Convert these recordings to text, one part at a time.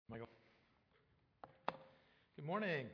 Michael. Good morning.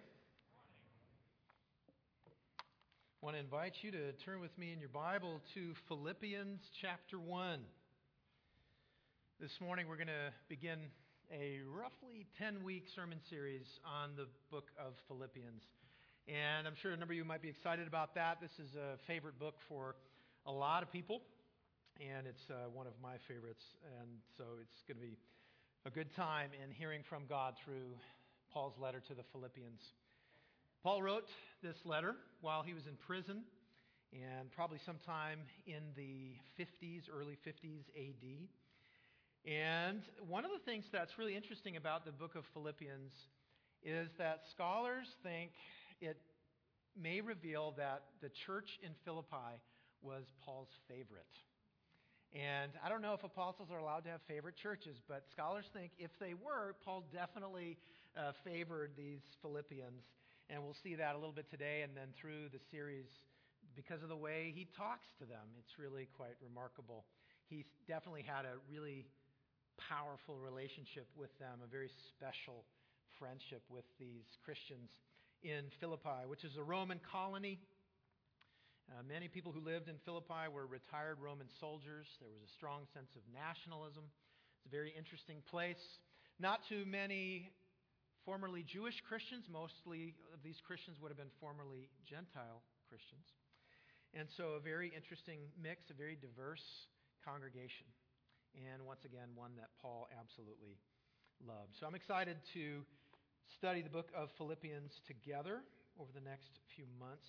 I want to invite you to turn with me in your Bible to Philippians chapter 1. This morning we're going to begin a roughly 10-week sermon series on the book of Philippians. And I'm sure a number of you might be excited about that. This is a favorite book for a lot of people, and it's one of my favorites. And so it's going to be a good time in hearing from God through Paul's letter to the Philippians. Paul wrote this letter while he was in prison, and probably sometime in the 50s, early 50s AD. And one of the things that's really interesting about the book of Philippians is that scholars think it may reveal that the church in Philippi was Paul's favorite. And I don't know if apostles are allowed to have favorite churches, but scholars think if they were, Paul definitely favored these Philippians. And we'll see that a little bit today and then through the series because of the way he talks to them. It's really quite remarkable. He's definitely had a really powerful relationship with them, a very special friendship with these Christians in Philippi, which is a Roman colony. Many people who lived in Philippi were retired Roman soldiers. There was a strong sense of nationalism. It's a very interesting place. Not too many formerly Jewish Christians. Mostly of these Christians would have been formerly Gentile Christians. And so a very interesting mix, a very diverse congregation. And once again, one that Paul absolutely loved. So I'm excited to study the book of Philippians together over the next few months.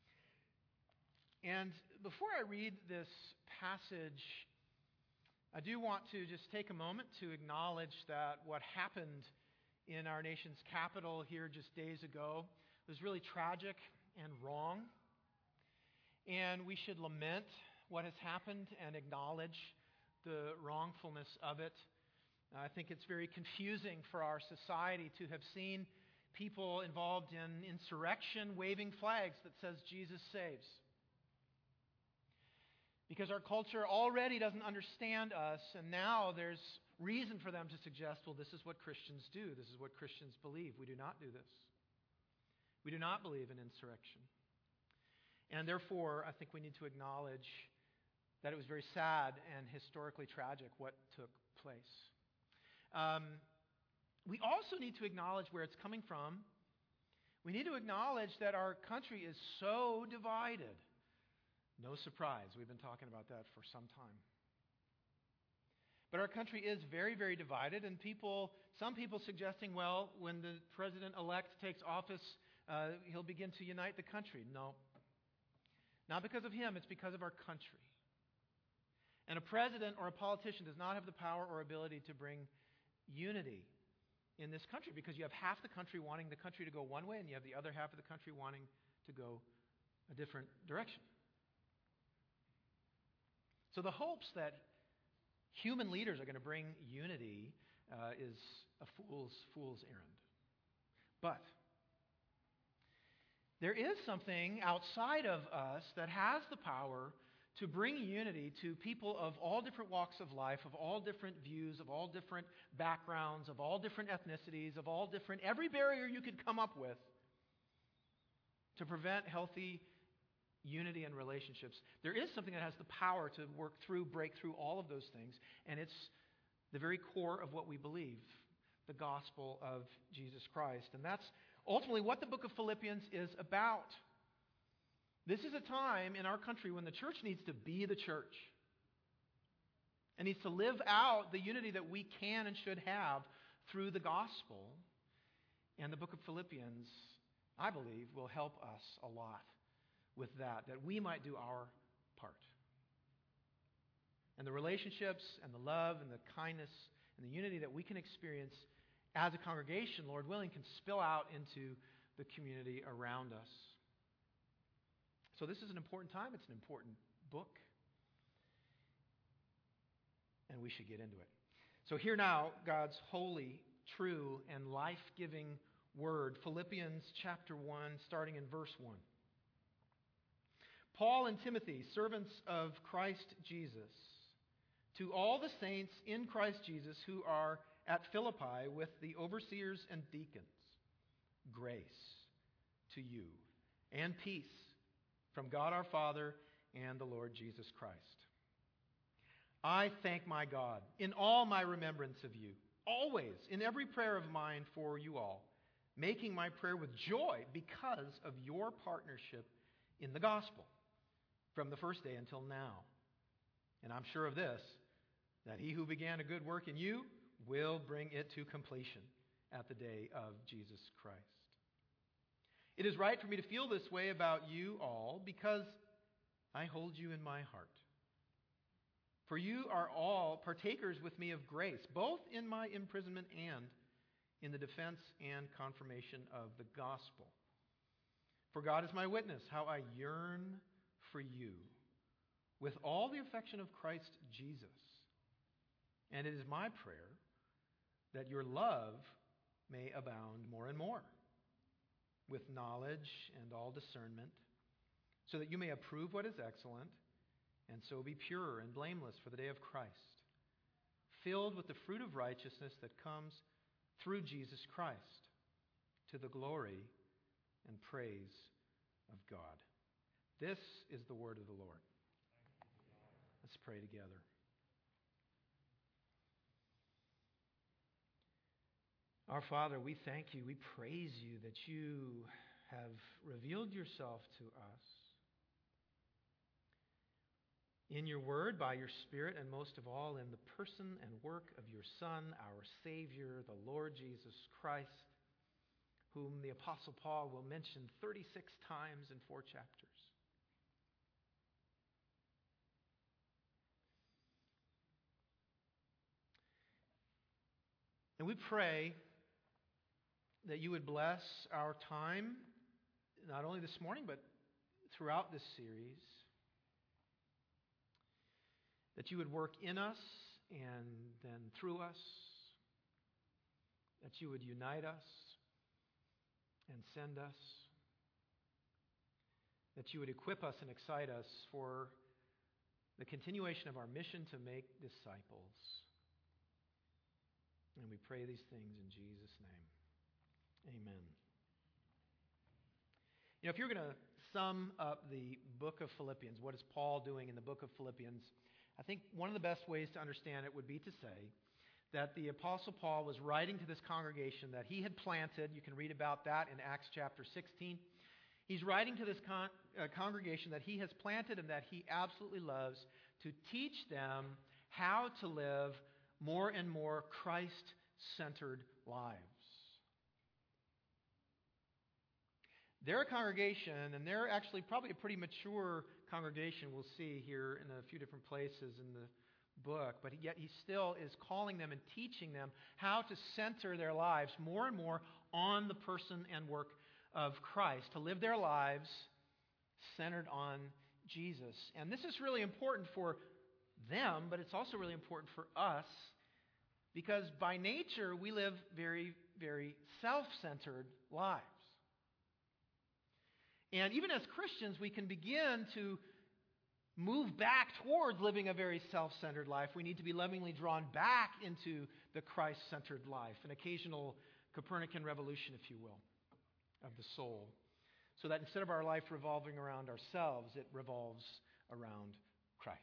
And before I read this passage, I do want to just take a moment to acknowledge that what happened in our nation's capital here just days ago was really tragic and wrong. And we should lament what has happened and acknowledge the wrongfulness of it. I think it's very confusing for our society to have seen people involved in insurrection waving flags that says Jesus saves. Because our culture already doesn't understand us, and now there's reason for them to suggest, well, this is what Christians do. This is what Christians believe. We do not do this. We do not believe in insurrection. And therefore, I think we need to acknowledge that it was very sad and historically tragic what took place. We also need to acknowledge where it's coming from. We need to acknowledge that our country is so divided. No surprise. We've been talking about that for some time. But our country is very, very divided, and some people suggesting, well, when the president-elect takes office, he'll begin to unite the country. No. Not because of him, it's because of our country. And a president or a politician does not have the power or ability to bring unity in this country, because you have half the country wanting the country to go one way, and you have the other half of the country wanting to go a different direction. So the hopes that human leaders are going to bring unity is a fool's errand. But there is something outside of us that has the power to bring unity to people of all different walks of life, of all different views, of all different backgrounds, of all different ethnicities, of all different, every barrier you could come up with to prevent healthy unity and relationships. There is something that has the power to break through all of those things, and it's the very core of what we believe, the gospel of Jesus Christ. And that's ultimately what the book of Philippians is about. This is a time in our country when the church needs to be the church and needs to live out the unity that we can and should have through the gospel. And the book of Philippians, I believe, will help us a lot with that we might do our part. And the relationships and the love and the kindness and the unity that we can experience as a congregation, Lord willing, can spill out into the community around us. So this is an important time. It's an important book. And we should get into it. So hear now God's holy, true, and life-giving word. Philippians chapter 1, starting in verse 1. Paul and Timothy, servants of Christ Jesus, to all the saints in Christ Jesus who are at Philippi with the overseers and deacons. Grace to you and peace from God our Father and the Lord Jesus Christ. I thank my God in all my remembrance of you, always in every prayer of mine for you all, making my prayer with joy because of your partnership in the gospel from the first day until now. And I'm sure of this, that he who began a good work in you will bring it to completion at the day of Jesus Christ. It is right for me to feel this way about you all because I hold you in my heart. For you are all partakers with me of grace, both in my imprisonment and in the defense and confirmation of the gospel. For God is my witness, how I yearn for you with all the affection of Christ Jesus. And it is my prayer that your love may abound more and more with knowledge and all discernment, so that you may approve what is excellent, and so be pure and blameless for the day of Christ, filled with the fruit of righteousness that comes through Jesus Christ, to the glory and praise of God. This is the word of the Lord. Let's pray together. Our Father, we thank you, we praise you that you have revealed yourself to us in your word, by your Spirit, and most of all in the person and work of your Son, our Savior, the Lord Jesus Christ, whom the Apostle Paul will mention 36 times in 4 chapters. And we pray that you would bless our time, not only this morning, but throughout this series. That you would work in us and then through us. That you would unite us and send us. That you would equip us and excite us for the continuation of our mission to make disciples. And we pray these things in Jesus' name. Amen. You know, if you're going to sum up the book of Philippians, what is Paul doing in the book of Philippians? I think one of the best ways to understand it would be to say that the Apostle Paul was writing to this congregation that he had planted. You can read about that in Acts chapter 16. He's writing to this congregation that he has planted and that he absolutely loves to teach them how to live more and more Christ-centered lives. They're a congregation, and they're actually probably a pretty mature congregation, we'll see here in a few different places in the book, but yet he still is calling them and teaching them how to center their lives more and more on the person and work of Christ, to live their lives centered on Jesus. And this is really important for them, but it's also really important for us, because by nature we live very, very self-centered lives. And even as Christians, we can begin to move back towards living a very self-centered life. We need to be lovingly drawn back into the Christ-centered life, an occasional Copernican revolution, if you will, of the soul, so that instead of our life revolving around ourselves, it revolves around Christ.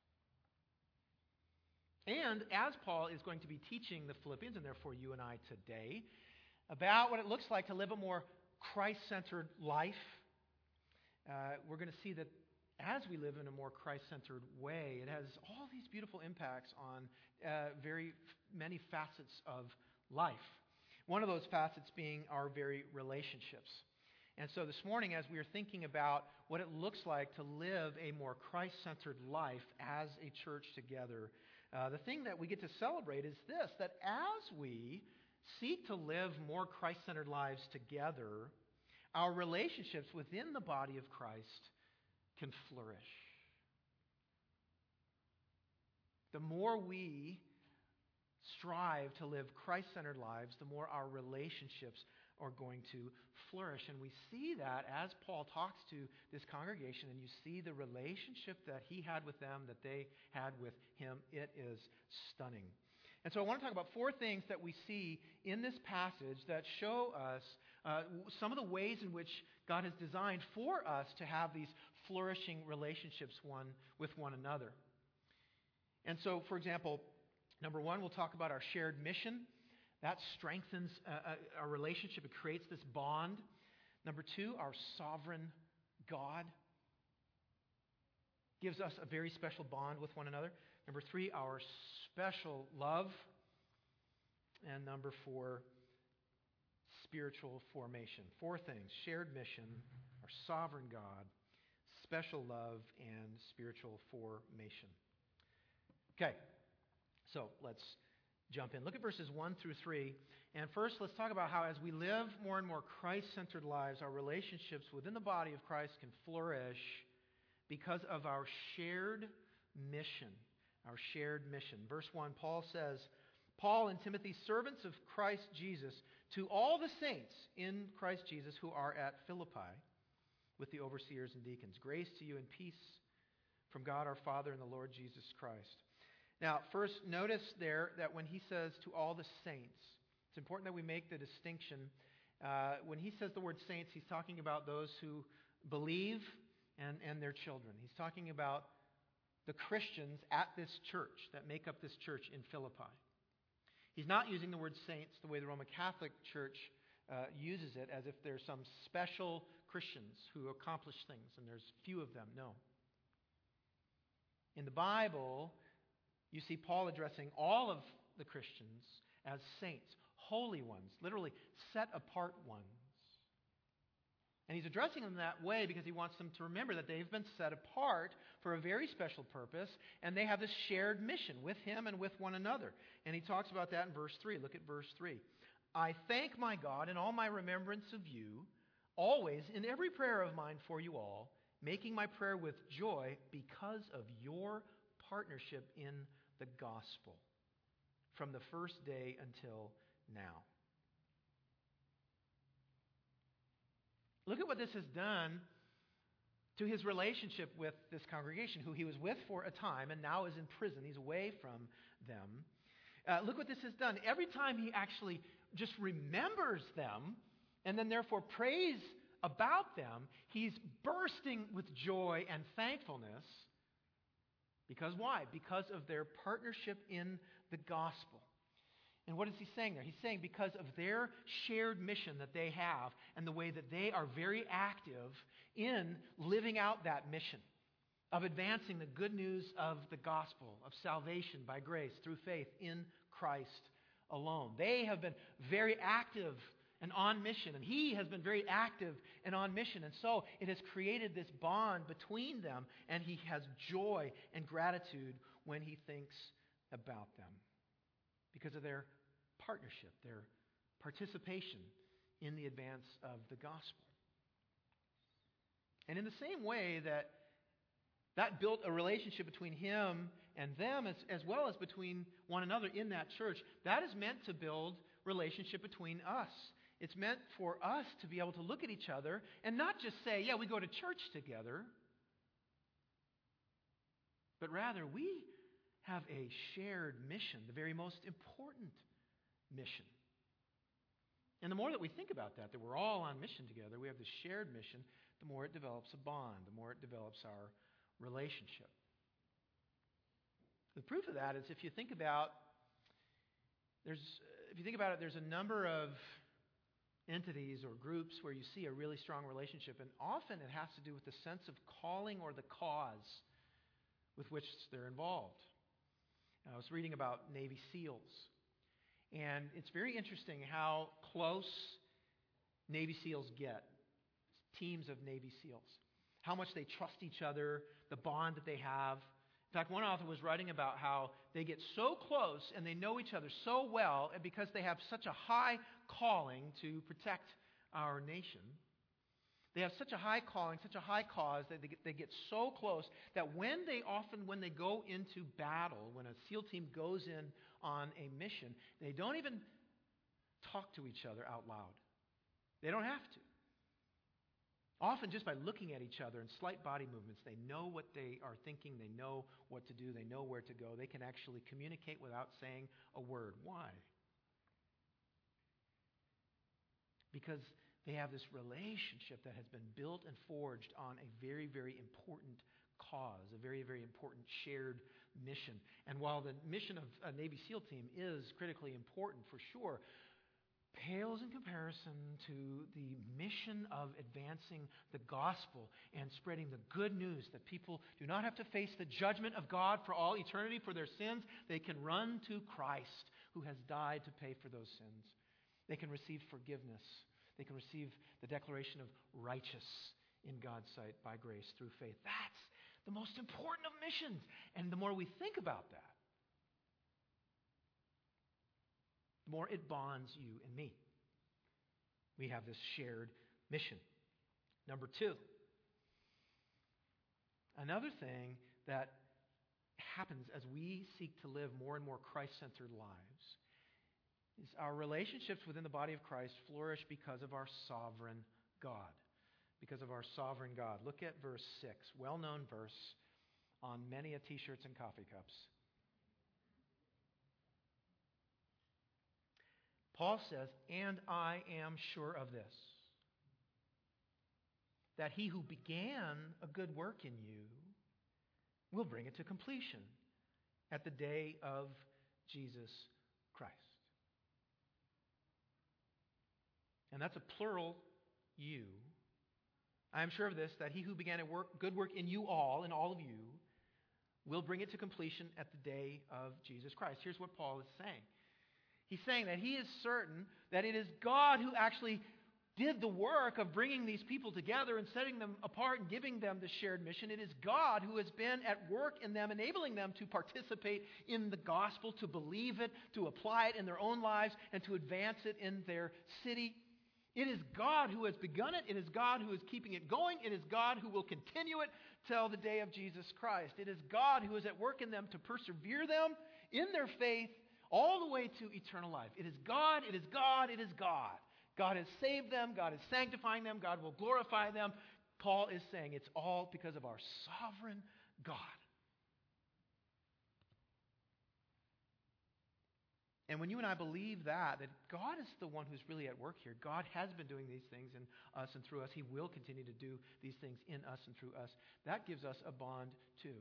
And as Paul is going to be teaching the Philippians, and therefore you and I today, about what it looks like to live a more Christ-centered life, we're going to see that as we live in a more Christ-centered way, it has all these beautiful impacts on very many facets of life. One of those facets being our very relationships. And so this morning, as we are thinking about what it looks like to live a more Christ-centered life as a church together, the thing that we get to celebrate is this, that as we seek to live more Christ-centered lives together, our relationships within the body of Christ can flourish. The more we strive to live Christ-centered lives, the more our relationships are going to flourish. And we see that as Paul talks to this congregation, and you see the relationship that he had with them, that they had with him. It is stunning. And so I want to talk about four things that we see in this passage that show us some of the ways in which God has designed for us to have these flourishing relationships with one another. And so, for example, number one, we'll talk about our shared mission. That strengthens our relationship. It creates this bond. Number two, our sovereign God gives us a very special bond with one another. Number three, our special love. And number four, spiritual formation. Four things: shared mission, our sovereign God, special love, and spiritual formation. Okay, so let's jump in. Look at verses 1 through 3. And first, let's talk about how as we live more and more Christ-centered lives, our relationships within the body of Christ can flourish because of our shared mission. Our shared mission. Verse 1, Paul says, Paul and Timothy, servants of Christ Jesus, to all the saints in Christ Jesus who are at Philippi, with the overseers and deacons. Grace to you and peace from God our Father and the Lord Jesus Christ. Now, first, notice there that when he says to all the saints, it's important that we make the distinction. When he says the word saints, he's talking about those who believe and their children. He's talking about the Christians at this church that make up this church in Philippi. He's not using the word saints the way the Roman Catholic Church uses it, as if there's some special Christians who accomplish things, and there's few of them. No. In the Bible, you see Paul addressing all of the Christians as saints, holy ones, literally set apart ones. And he's addressing them that way because he wants them to remember that they've been set apart for a very special purpose, and they have this shared mission with him and with one another. And he talks about that in verse 3. Look at verse 3. I thank my God in all my remembrance of you, always in every prayer of mine for you all, making my prayer with joy because of your partnership in the gospel from the first day until now. Look at what this has done to his relationship with this congregation, who he was with for a time and now is in prison. He's away from them. Look what this has done. Every time he actually just remembers them and then therefore prays about them, he's bursting with joy and thankfulness. Because why? Because of their partnership in the gospel. And what is he saying there? He's saying because of their shared mission that they have and the way that they are very active in living out that mission of advancing the good news of the gospel of salvation by grace through faith in Christ alone. They have been very active and on mission, and he has been very active and on mission. And so it has created this bond between them, and he has joy and gratitude when he thinks about them because of their partnership, their participation in the advance of the gospel. And in the same way that built a relationship between him and them, as well as between one another in that church, that is meant to build relationship between us. It's meant for us to be able to look at each other and not just say, yeah, we go to church together, but rather we have a shared mission, the very most important mission. And the more that we think about that we're all on mission together, we have this shared mission, the more it develops a bond, the more it develops our relationship. The proof of that is if you think about it, there's a number of entities or groups where you see a really strong relationship, and often it has to do with the sense of calling or the cause with which they're involved. I was reading about Navy SEALs, and it's very interesting how close Navy SEALs get, teams of Navy SEALs, how much they trust each other, the bond that they have. In fact, one author was writing about how they get so close and they know each other so well, and because they have such a high calling to protect our nation, they have such a high calling, such a high cause that they get so close that when they go into battle, when a SEAL team goes in on a mission, they don't even talk to each other out loud. They don't have to. Often just by looking at each other and slight body movements, they know what they are thinking, they know what to do, they know where to go. They can actually communicate without saying a word. Why? Because they have this relationship that has been built and forged on a very, very important cause, a very, very important shared mission. And while the mission of a Navy SEAL team is critically important for sure, pales in comparison to the mission of advancing the gospel and spreading the good news that people do not have to face the judgment of God for all eternity for their sins. They can run to Christ who has died to pay for those sins. They can receive forgiveness. They can receive the declaration of righteous in God's sight by grace through faith. That's the most important of missions. And the more we think about that, the more it bonds you and me. We have this shared mission. Number two, another thing that happens as we seek to live more and more Christ-centered lives is our relationships within the body of Christ flourish because of our sovereign God. Because of our sovereign God. Look at verse 6, well-known verse on many a t-shirts and coffee cups. Paul says, "And I am sure of this, that he who began a good work in you will bring it to completion at the day of Jesus Christ." And that's a plural you. I am sure of this, that he who began a good work in you all, in all of you, will bring it to completion at the day of Jesus Christ. Here's what Paul is saying. He's saying that he is certain that it is God who actually did the work of bringing these people together and setting them apart and giving them the shared mission. It is God who has been at work in them, enabling them to participate in the gospel, to believe it, to apply it in their own lives, and to advance it in their city. It is God who has begun it. It is God who is keeping it going. It is God who will continue it till the day of Jesus Christ. It is God who is at work in them to persevere them in their faith all the way to eternal life. It is God, it is God, it is God. God has saved them. God is sanctifying them. God will glorify them. Paul is saying it's all because of our sovereign God. And when you and I believe that God is the one who's really at work here, God has been doing these things in us and through us. He will continue to do these things in us and through us. That gives us a bond too.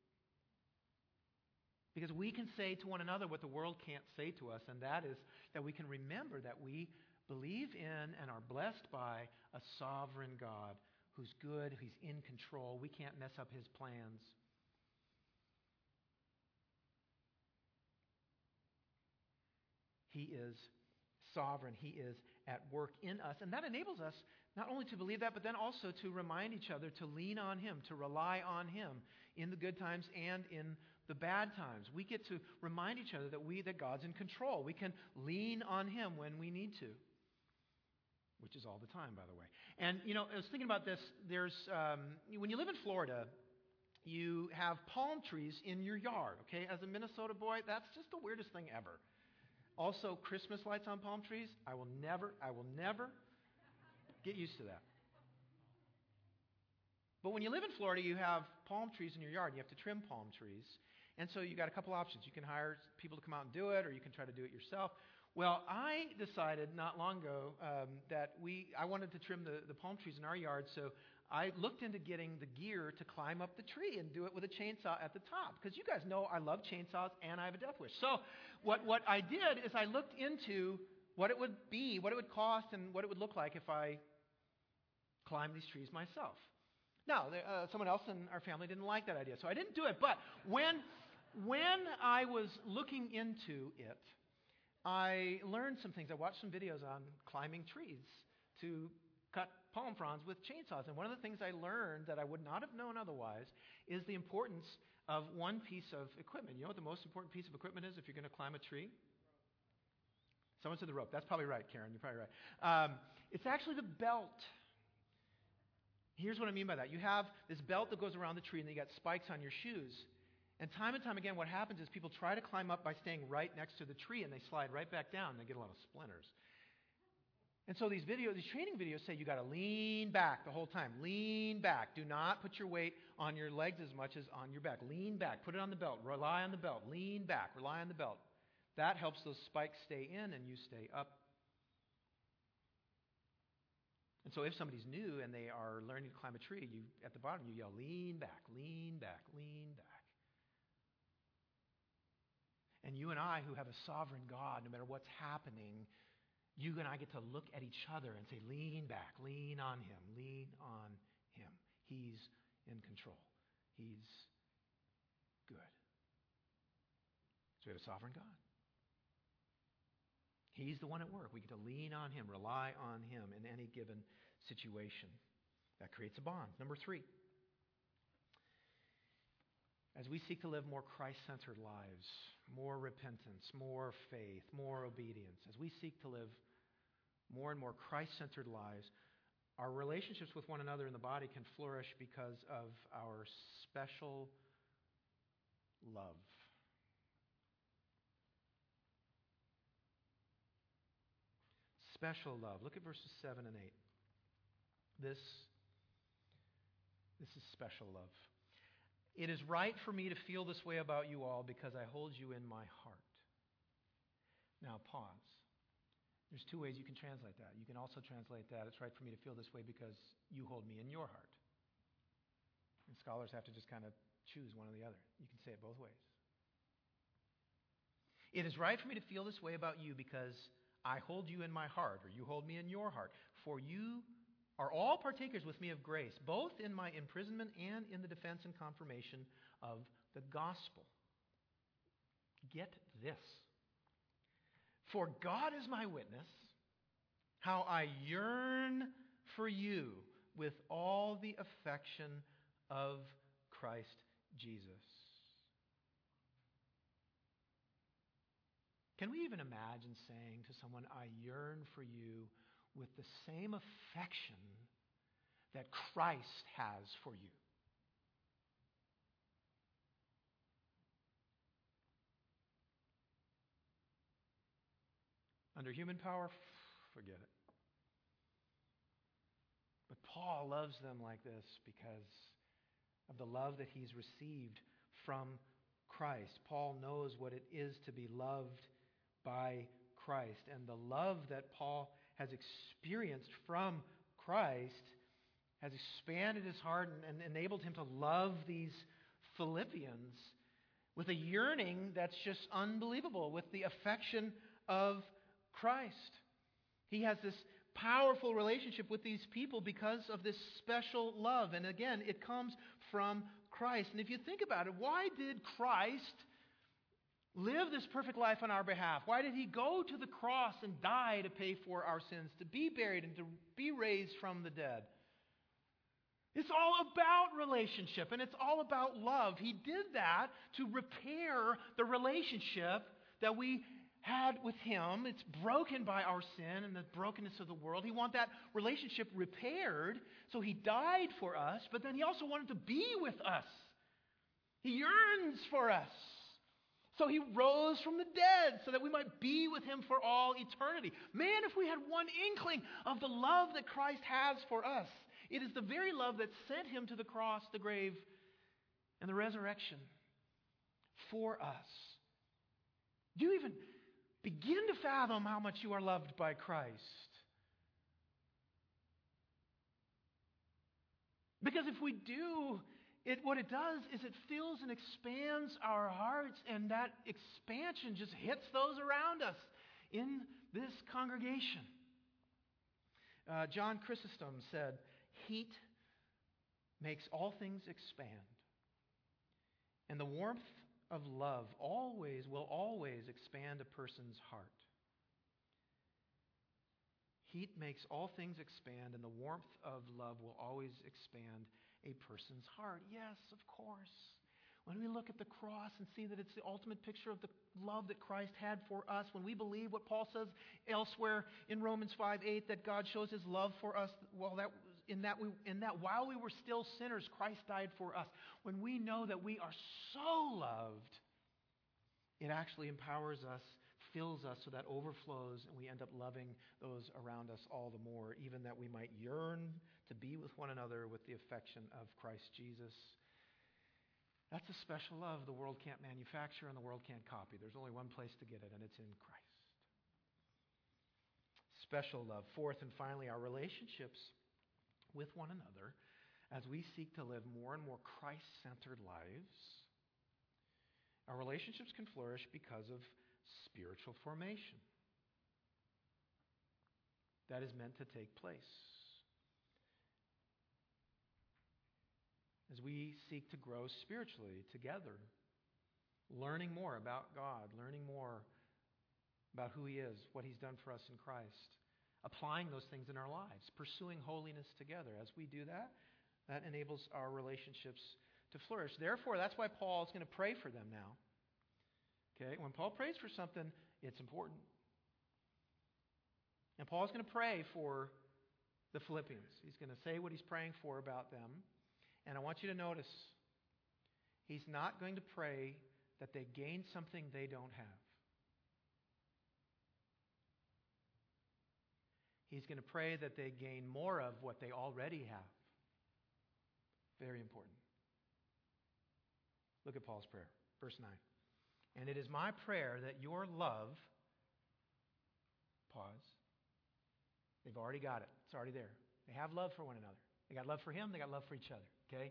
Because we can say to one another what the world can't say to us, and that is that we can remember that we believe in and are blessed by a sovereign God who's good, who's in control. We can't mess up his plans. He is sovereign. He is at work in us. And that enables us not only to believe that, but then also to remind each other to lean on him, to rely on him in the good times and in the bad times. We get to remind each other that God's in control. We can lean on him when we need to, which is all the time, by the way. And, I was thinking about this. There's when you live in Florida, you have palm trees in your yard, okay? As a Minnesota boy, that's just the weirdest thing ever. Also, Christmas lights on palm trees, I will never get used to that. But when you live in Florida, you have palm trees in your yard. You have to trim palm trees. And so you got a couple options. You can hire people to come out and do it, or you can try to do it yourself. Well, I decided not long ago that I wanted to trim the palm trees in our yard, so I looked into getting the gear to climb up the tree and do it with a chainsaw at the top. Because you guys know I love chainsaws and I have a death wish. So what I did is I looked into what it would be, what it would cost, and what it would look like if I climbed these trees myself. Now, someone else in our family didn't like that idea, so I didn't do it. But when I was looking into it, I learned some things. I watched some videos on climbing trees to cut palm fronds with chainsaws. And one of the things I learned that I would not have known otherwise is the importance of one piece of equipment. You know what the most important piece of equipment is if you're going to climb a tree? Someone said the rope. That's probably right, Karen. You're probably right. It's actually the belt. Here's what I mean by that. You have this belt that goes around the tree, and then you got spikes on your shoes. And time again, what happens is people try to climb up by staying right next to the tree, and they slide right back down, and they get a lot of splinters. And so these training videos say you got to lean back the whole time. Lean back. Do not put your weight on your legs as much as on your back. Lean back. Put it on the belt. Rely on the belt. Lean back. Rely on the belt. That helps those spikes stay in and you stay up. And so if somebody's new and they are learning to climb a tree, you at the bottom you yell, lean back, lean back, lean back. And you and I, who have a sovereign God, no matter what's happening, you and I get to look at each other and say, lean back, lean on Him, lean on Him. He's in control. He's good. So we have a sovereign God. He's the one at work. We get to lean on Him, rely on Him in any given situation. That creates a bond. Number 3. As we seek to live more Christ-centered lives, more repentance, more faith, more obedience, as we seek to live more and more Christ-centered lives, our relationships with one another in the body can flourish because of our special love. Special love. Look at verses 7 and 8. This is special love. It is right for me to feel this way about you all because I hold you in my heart. Now pause. There's 2 ways you can translate that. You can also translate that, it's right for me to feel this way because you hold me in your heart. And scholars have to just kind of choose one or the other. You can say it both ways. It is right for me to feel this way about you because I hold you in my heart, or you hold me in your heart. For you are all partakers with me of grace, both in my imprisonment and in the defense and confirmation of the gospel. Get this. For God is my witness, how I yearn for you with all the affection of Christ Jesus. Can we even imagine saying to someone, I yearn for you with the same affection that Christ has for you? Under human power, forget it. But Paul loves them like this because of the love that he's received from Christ. Paul knows what it is to be loved by Christ. And the love that Paul has experienced from Christ has expanded his heart and enabled him to love these Philippians with a yearning that's just unbelievable, with the affection of Christ. He has this powerful relationship with these people because of this special love. And again, it comes from Christ. And if you think about it, why did Christ live this perfect life on our behalf? Why did He go to the cross and die to pay for our sins, to be buried and to be raised from the dead? It's all about relationship, and it's all about love. He did that to repair the relationship that we had with Him. It's broken by our sin and the brokenness of the world. He wanted that relationship repaired, so He died for us, but then He also wanted to be with us. He yearns for us. So He rose from the dead so that we might be with Him for all eternity. Man, if we had one inkling of the love that Christ has for us, it is the very love that sent Him to the cross, the grave, and the resurrection for us. Do you even begin to fathom how much you are loved by Christ? Because if we do, what it does is it fills and expands our hearts, and that expansion just hits those around us in this congregation. John Chrysostom said, heat makes all things expand, and the warmth of love will always expand a person's heart. Heat makes all things expand, and the warmth of love will always expand a person's heart. Yes, of course. When we look at the cross and see that it's the ultimate picture of the love that Christ had for us, when we believe what Paul says elsewhere in Romans 5:8, that God shows His love for us, well, in that while we were still sinners, Christ died for us. When we know that we are so loved, it actually empowers us fills us so that overflows and we end up loving those around us all the more, even that we might yearn to be with one another with the affection of Christ Jesus. That's a special love the world can't manufacture and the world can't copy. There's only one place to get it, and it's in Christ. Special love. Fourth and finally, our relationships with one another as we seek to live more and more Christ-centered lives. Our relationships can flourish because of spiritual formation that is meant to take place. As we seek to grow spiritually together, learning more about God, learning more about who He is, what He's done for us in Christ, applying those things in our lives, pursuing holiness together. As we do that, that enables our relationships to flourish. Therefore, that's why Paul is going to pray for them now. Okay, when Paul prays for something, it's important. And Paul's going to pray for the Philippians. He's going to say what he's praying for about them. And I want you to notice, he's not going to pray that they gain something they don't have. He's going to pray that they gain more of what they already have. Very important. Look at Paul's prayer, verse 9. And it is my prayer that your love, pause, they've already got it. It's already there. They have love for one another. They got love for Him. They got love for each other. Okay?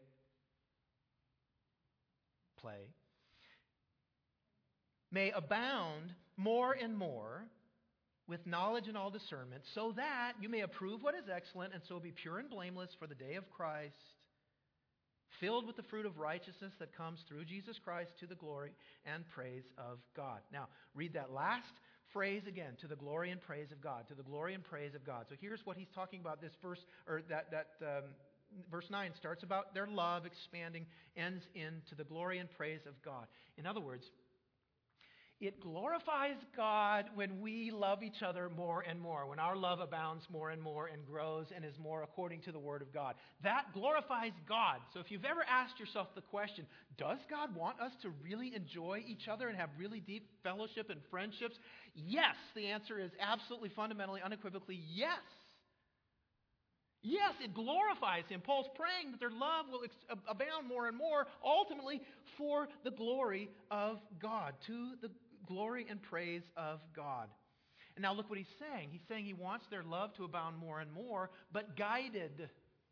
Play. May abound more and more with knowledge and all discernment, so that you may approve what is excellent, and so be pure and blameless for the day of Christ, filled with the fruit of righteousness that comes through Jesus Christ to the glory and praise of God. Now, read that last phrase again, to the glory and praise of God, to the glory and praise of God. So here's what he's talking about. This verse, or verse 9 starts about their love expanding, ends in to the glory and praise of God. In other words, it glorifies God when we love each other more and more, when our love abounds more and more and grows and is more according to the Word of God. That glorifies God. So if you've ever asked yourself the question, does God want us to really enjoy each other and have really deep fellowship and friendships? Yes, the answer is absolutely, fundamentally, unequivocally yes. Yes, it glorifies Him. Paul's praying that their love will abound more and more, ultimately for the glory of God, to the glory and praise of God. And now look what he's saying. He's saying he wants their love to abound more and more, but guided.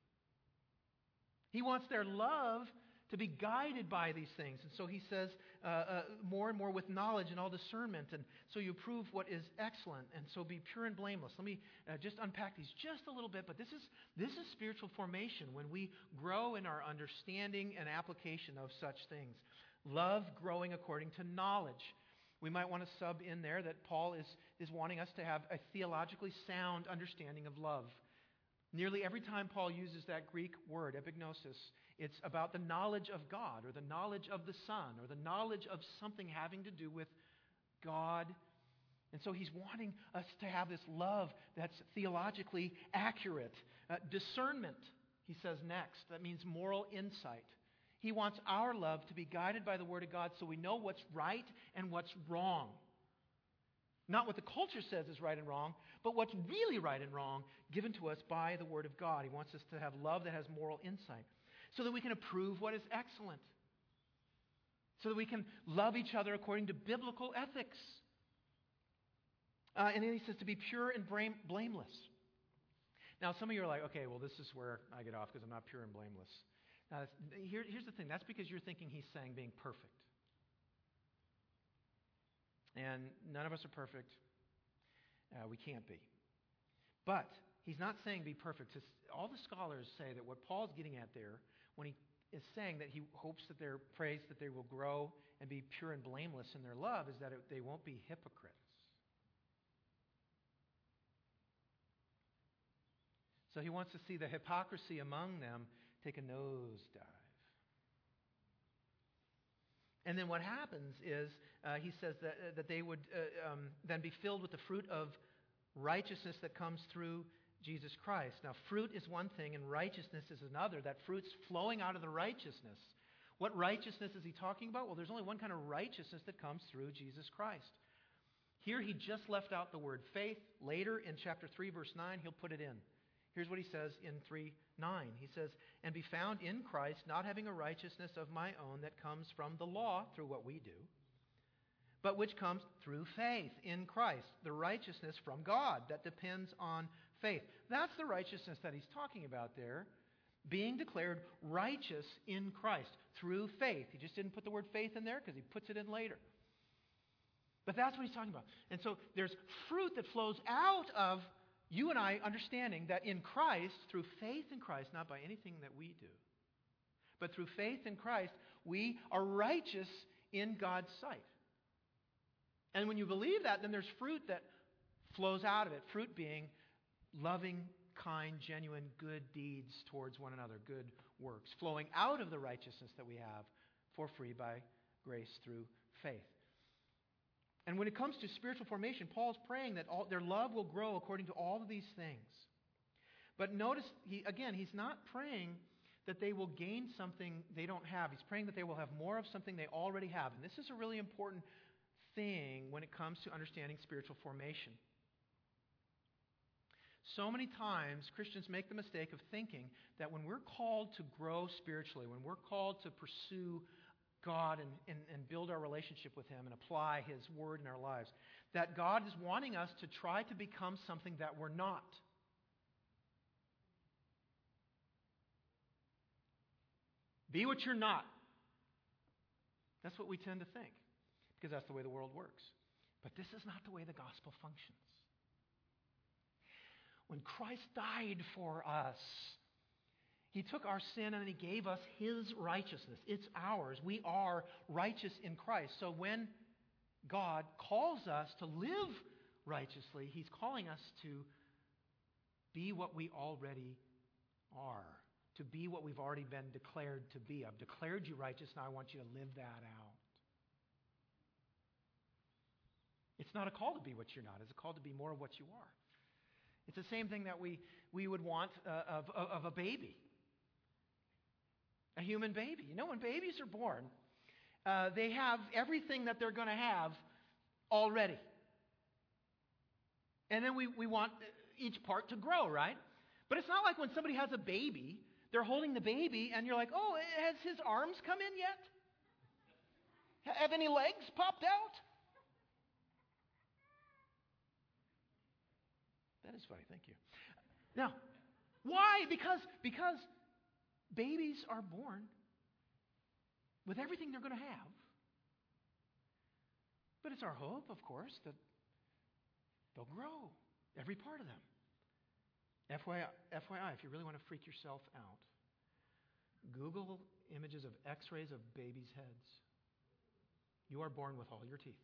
He wants their love to be guided by these things. And so he says more and more with knowledge and all discernment. And so you prove what is excellent. And so be pure and blameless. Let me just unpack these just a little bit. But this is spiritual formation when we grow in our understanding and application of such things. Love growing according to knowledge. We might want to sub in there that Paul is wanting us to have a theologically sound understanding of love. Nearly every time Paul uses that Greek word, epignosis, it's about the knowledge of God or the knowledge of the Son or the knowledge of something having to do with God. And so he's wanting us to have this love that's theologically accurate. Discernment, he says next. That means moral insight. He wants our love to be guided by the Word of God so we know what's right and what's wrong. Not what the culture says is right and wrong, but what's really right and wrong given to us by the Word of God. He wants us to have love that has moral insight so that we can approve what is excellent, so that we can love each other according to biblical ethics. And then he says to be pure and blameless. Now, some of you are like, okay, well, this is where I get off because I'm not pure and blameless. Now, here's the thing. That's because you're thinking he's saying being perfect. And none of us are perfect. We can't be. But he's not saying be perfect. All the scholars say that what Paul's getting at there, when he is saying that he hopes that their praise, that they will grow and be pure and blameless in their love, is that they won't be hypocrites. So he wants to see the hypocrisy among them take a nosedive. And then what happens is, he says that they would then be filled with the fruit of righteousness that comes through Jesus Christ. Now, fruit is one thing and righteousness is another. That fruit's flowing out of the righteousness. What righteousness is he talking about? Well, there's only one kind of righteousness that comes through Jesus Christ. Here he just left out the word faith. Later in chapter 3, verse 9, he'll put it in. Here's what he says in 3:9. He says, "And be found in Christ, not having a righteousness of my own that comes from the law," through what we do, "but which comes through faith in Christ, the righteousness from God that depends on faith." That's the righteousness that he's talking about there, being declared righteous in Christ through faith. He just didn't put the word faith in there because he puts it in later. But that's what he's talking about. And so there's fruit that flows out of you and I understanding that in Christ, through faith in Christ, not by anything that we do, but through faith in Christ, we are righteous in God's sight. And when you believe that, then there's fruit that flows out of it. Fruit being loving, kind, genuine, good deeds towards one another, good works, flowing out of the righteousness that we have for free by grace through faith. And when it comes to spiritual formation, Paul's praying that their love will grow according to all of these things. But notice, he's not praying that they will gain something they don't have. He's praying that they will have more of something they already have. And this is a really important thing when it comes to understanding spiritual formation. So many times, Christians make the mistake of thinking that when we're called to grow spiritually, when we're called to pursue God and build our relationship with Him and apply His Word in our lives, that God is wanting us to try to become something that we're not. Be what you're not. That's what we tend to think, because that's the way the world works. But this is not the way the gospel functions. When Christ died for us, He took our sin and He gave us His righteousness. It's ours. We are righteous in Christ. So when God calls us to live righteously, He's calling us to be what we already are, to be what we've already been declared to be. I've declared you righteous, now I want you to live that out. It's not a call to be what you're not. It's a call to be more of what you are. It's the same thing that we would want of a baby. A human baby. You know, when babies are born, they have everything that they're going to have already. And then we want each part to grow, right? But it's not like when somebody has a baby, they're holding the baby and you're like, oh, has his arms come in yet? Have any legs popped out? That is funny, thank you. Now, why? Because babies are born with everything they're going to have. But it's our hope, of course, that they'll grow, every part of them. FYI, if you really want to freak yourself out, Google images of x-rays of babies' heads. You are born with all your teeth.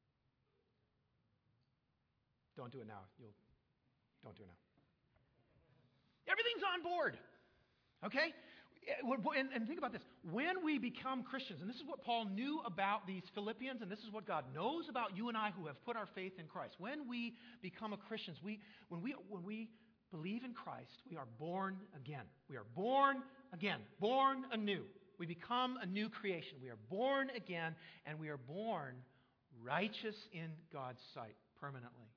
Don't do it now. Don't do it now. Everything's on board. Okay? And think about this. When we become Christians, and this is what Paul knew about these Philippians, and this is what God knows about you and I who have put our faith in Christ. When we become a Christian, when we believe in Christ, we are born again. We are born again, born anew. We become a new creation. We are born again, and we are born righteous in God's sight permanently.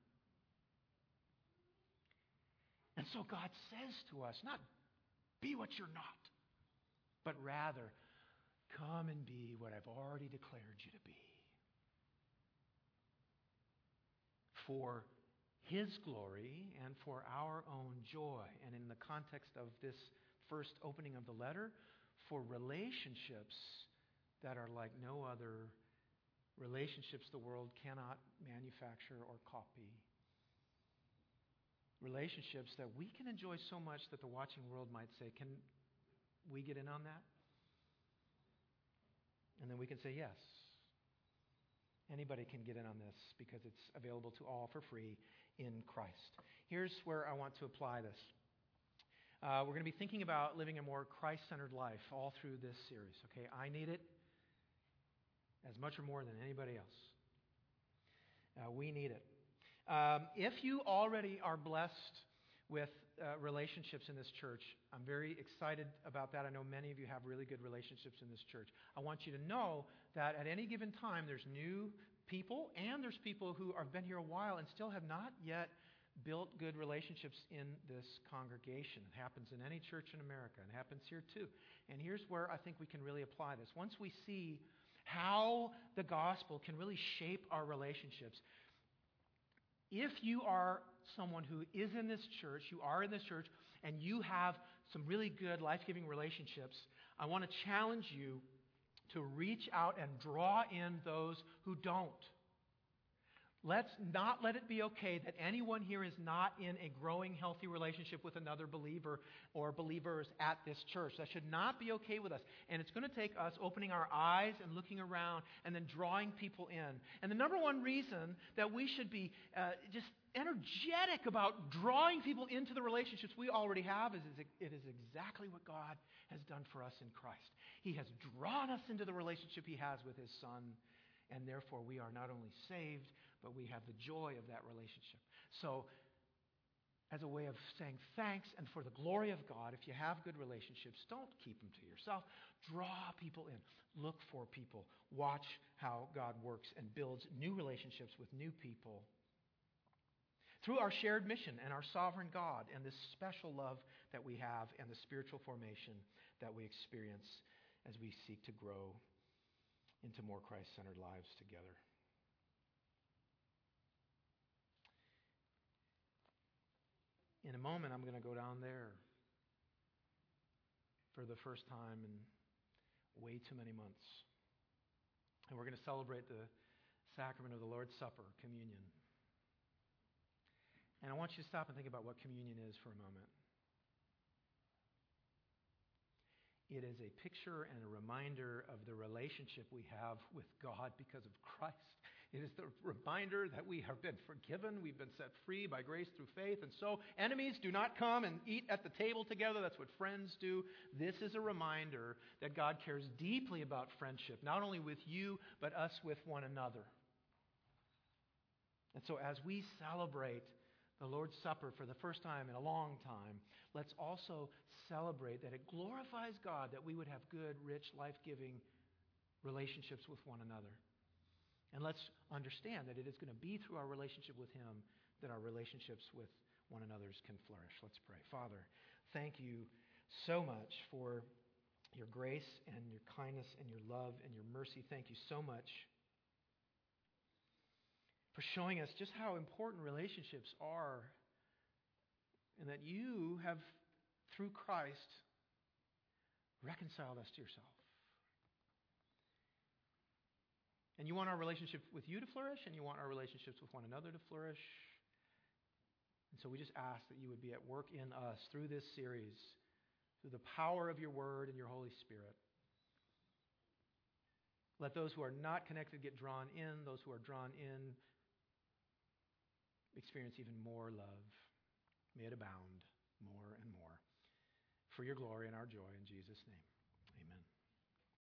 And so God says to us, not be what you're not, but rather come and be what I've already declared you to be. For His glory and for our own joy. And in the context of this first opening of the letter, for relationships that are like no other relationships the world cannot manufacture or copy. Relationships that we can enjoy so much that the watching world might say, can we get in on that? And then we can say yes. Anybody can get in on this because it's available to all for free in Christ. Here's where I want to apply this. We're going to be thinking about living a more Christ-centered life all through this series. Okay, I need it as much or more than anybody else. We need it. If you already are blessed with relationships in this church, I'm very excited about that. I know many of you have really good relationships in this church. I want you to know that at any given time, there's new people, and there's people who have been here a while and still have not yet built good relationships in this congregation. It happens in any church in America, and it happens here too. And here's where I think we can really apply this. Once we see how the gospel can really shape our relationships, if you are someone who is in this church, you are in this church, and you have some really good life-giving relationships, I want to challenge you to reach out and draw in those who don't. Let's not let it be okay that anyone here is not in a growing, healthy relationship with another believer or believers at this church. That should not be okay with us. And it's going to take us opening our eyes and looking around and then drawing people in. And the number one reason that we should be just energetic about drawing people into the relationships we already have is it is exactly what God has done for us in Christ. He has drawn us into the relationship He has with His Son. And therefore, we are not only saved, but we have the joy of that relationship. So, as a way of saying thanks and for the glory of God, if you have good relationships, don't keep them to yourself. Draw people in. Look for people. Watch how God works and builds new relationships with new people through our shared mission and our sovereign God and this special love that we have and the spiritual formation that we experience as we seek to grow into more Christ-centered lives together. In a moment, I'm going to go down there for the first time in way too many months. And we're going to celebrate the sacrament of the Lord's Supper, communion. And I want you to stop and think about what communion is for a moment. It is a picture and a reminder of the relationship we have with God because of Christ. It is the reminder that we have been forgiven, we've been set free by grace through faith. And so enemies do not come and eat at the table together. That's what friends do. This is a reminder that God cares deeply about friendship, not only with you, but us with one another. And so as we celebrate the Lord's Supper for the first time in a long time, let's also celebrate that it glorifies God that we would have good, rich, life-giving relationships with one another. And let's understand that it is going to be through our relationship with Him that our relationships with one another can flourish. Let's pray. Father, thank you so much for your grace and your kindness and your love and your mercy. Thank you so much for showing us just how important relationships are, and that you have, through Christ, reconciled us to yourself. And you want our relationship with you to flourish, and you want our relationships with one another to flourish. And so we just ask that you would be at work in us through this series, through the power of your Word and your Holy Spirit. Let those who are not connected get drawn in. Those who are drawn in experience even more love. May it abound more and more. For your glory and our joy in Jesus' name.